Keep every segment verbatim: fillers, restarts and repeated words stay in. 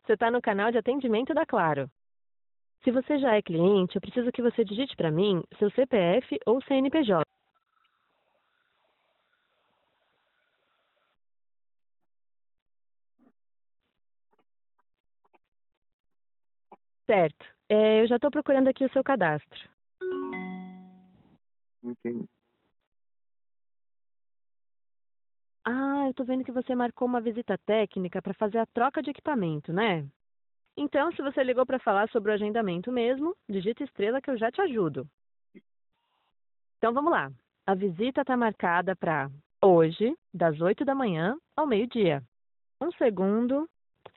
Você está no canal de atendimento da Claro. Se você já é cliente, eu preciso que você digite para mim seu C P F ou C N P J. Certo. É, eu já estou procurando aqui o seu cadastro. Entendi. Ah, eu estou vendo que você marcou uma visita técnica para fazer a troca de equipamento, né? Então, se você ligou para falar sobre o agendamento mesmo, digita estrela que eu já te ajudo. Então vamos lá. A visita está marcada para hoje, das oito da manhã ao meio-dia. Um segundo.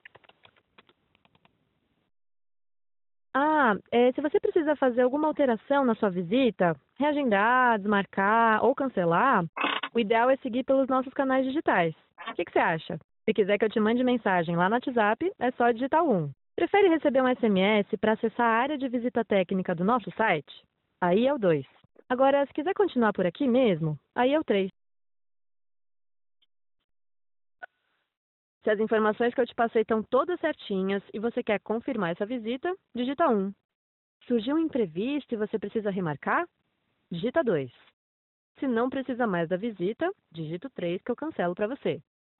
Ah, é, se você precisa fazer alguma alteração na sua visita, reagendar, desmarcar ou cancelar, o ideal é seguir pelos nossos canais digitais. O que, que você acha? Se quiser que eu te mande mensagem lá no WhatsApp, é só digitar o um. Prefere receber um S M S para acessar a área de visita técnica do nosso site? Aí é o dois. Agora, se quiser continuar por aqui mesmo, aí é o três. Se as informações que eu te passei estão todas certinhas e você quer confirmar essa visita, digita um. Surgiu um imprevisto e você precisa remarcar? Digita dois. Se não precisa mais da visita, digita o três que eu cancelo para você.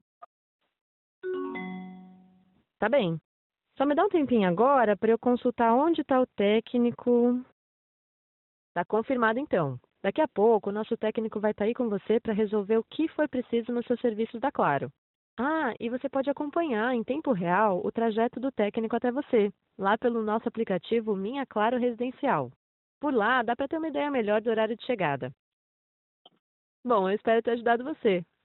Tá bem. Só me dá um tempinho agora para eu consultar onde está o técnico. Tá confirmado então. Daqui a pouco o nosso técnico vai estar aí com você para resolver o que foi preciso nos seus serviços da Claro. Ah, e você pode acompanhar em tempo real o trajeto do técnico até você, lá pelo nosso aplicativo Minha Claro Residencial. Por lá, dá para ter uma ideia melhor do horário de chegada. Bom, eu espero ter ajudado você.